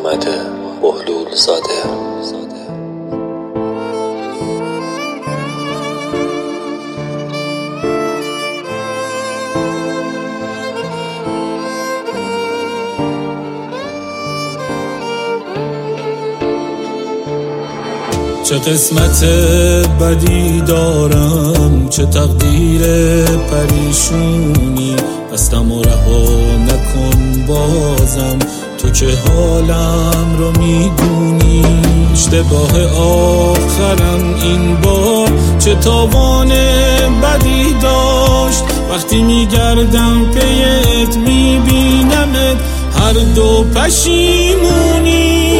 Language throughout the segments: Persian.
محمد بهلول زاده. چه قسمت بدی دارم، چه تقدیر پریشونی، هستم و رها نکن بازم، تو که حالم رو میدونی. اشتباه آخرم این بار چه تاوان بدی داشت، وقتی میگردم پیت میبینمت هر دو پشیمونی.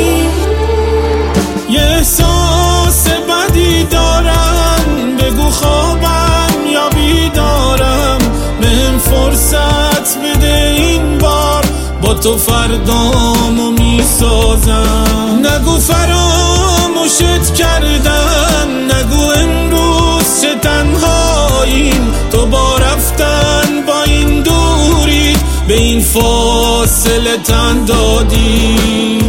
یه احساس بدی دارم، بگو خوابم یا بیدارم، بهم فرصت بده این بار، با تو فردامو میسازم. نگو فراموشت کردم، نگو امروز چه تنهاییم، تو با رفتن با این دوری به این فاصله تن دادی.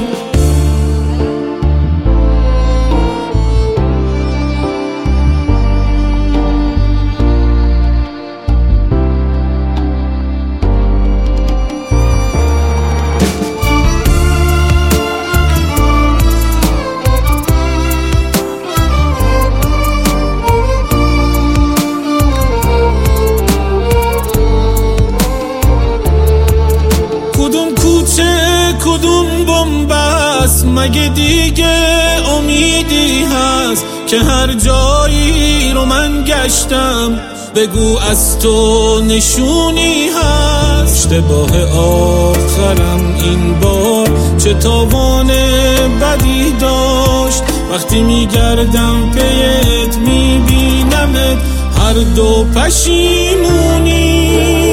کدوم بنبست مگه دیگه امیدی هست، که هر جایی رو من گشتم بگو از تو نشونی هست. اشتباه آخرم این بار چه تاوان بدی داشت، وقتی میگردم پیت میبینمت هر دو پشیمونی.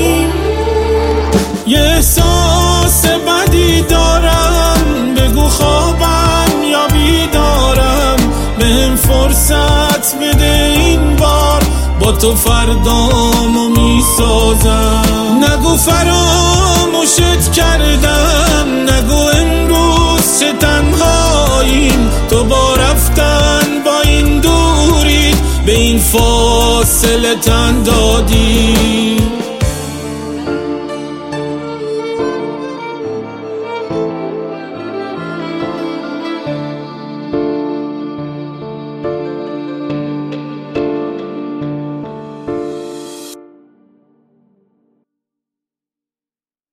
یه احساس بدی دارم، بگو خوابم یا بیدارم، بهم فرصت بده این بار، با تو فردامو میسازم. نگو فراموشت کردم، نگو امروز چه تنهاییم، تو با رفتن با این دوری به این فاصله تن دادی.